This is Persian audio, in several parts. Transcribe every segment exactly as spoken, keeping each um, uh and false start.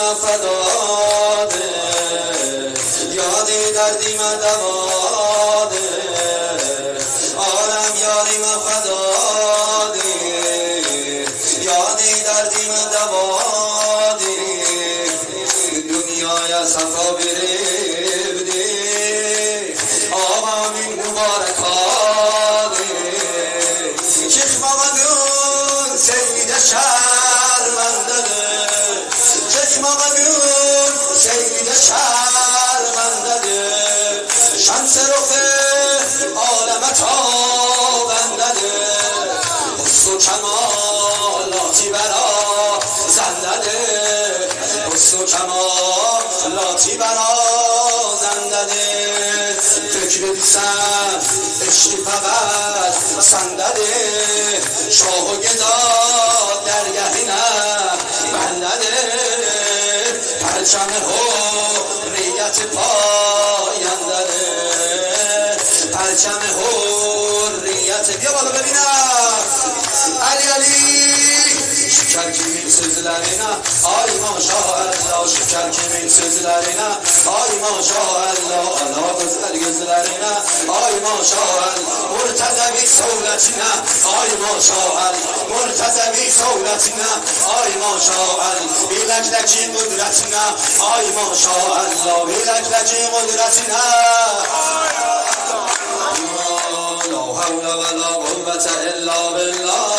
من فداده، یادی دردی من دواده، عالم یاری من فداده، یادی دردی من دواده، دنیای صفا بریبده، آقا من مبارکاده، شیخ محمدون سید شرمنده، شیخ محمدون سید شرمنده، شمس رخ عالم تابنده، حسن و کمالاتی برا زنده، حسن و کمالاتی برا زنده، فکر دیسن عشقی فقط سنده، شاه و گدا درگهی نه بنده، پرچم حریت پاینده، پرچم حریت. بیا بالا ببینم علی علی şeker kimin sözlerine ay maşallah, şeker kimin sözlerine ay maşallah, ana kızlar gözlerine ay maşallah, murtezevi savletine ay maşallah, murtezevi savletine ay maşallah, bilekteki kudretine ay maşallah, bilekteki kudretine la havle ve la kuvvete illa billah.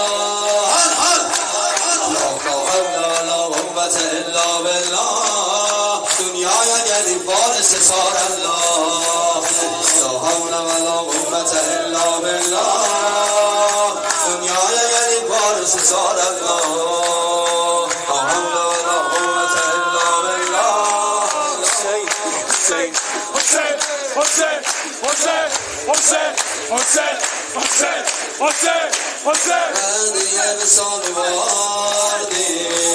الا بالله دنیای گلی بارس سار الله لا حول ولا قوة الا بالله دنیای گلی بارس سار الله لا حول ولا قوة الا بالله. حسین حسین حسین حسین حسین حسین حسین حسین حسین حسین بندیه بسان واردی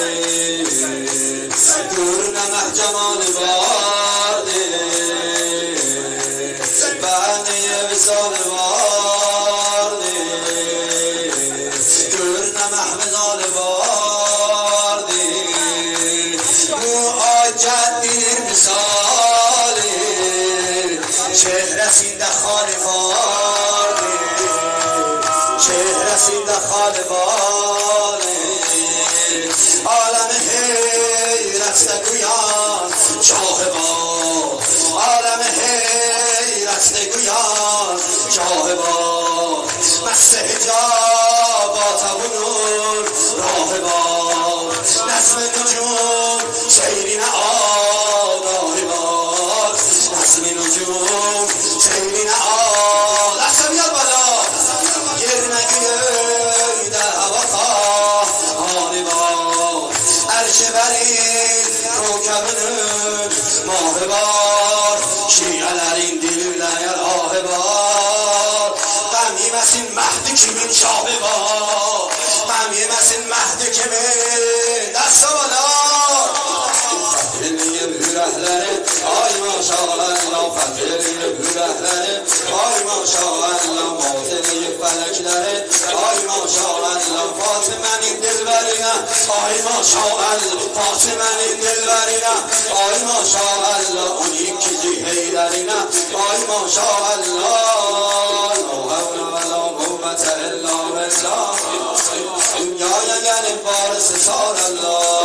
دور نمه جمال واردی بندیه بسان واردی دور نمه بزال واردی مو آجد بینیر مثالی چهره سینده خالی واردی چهره سینده خالی واردی عالم حیرت گویان شاه با عالم حیرت گویان شاه با مست حجابات و نور راه با نظم نجوم سیرین آگاه با نظم نجوم سیرین آگاه دستم یاد بالا گر نگیر در هوا خواهان با عرش برین کوکبنون ماه بار شیعلرین دیلولر آه بار غمیم از این مهد کمین شاه بار غمیم از این مهد کمین دست بالا فتحلیه بورهلره آی ماشاءالله فتحلیه بورهلره آی ماشاءالله ماتنه فلکلره آی ماشاءالله فاطمه این دلبرینه آی ماشاءالله فاطمه این دلبرینه آی ماشاءالله اون یکی جیهیدرینه آی ماشاءالله لا حول ولا قوة الا بالله دنیای گل فارس سار الله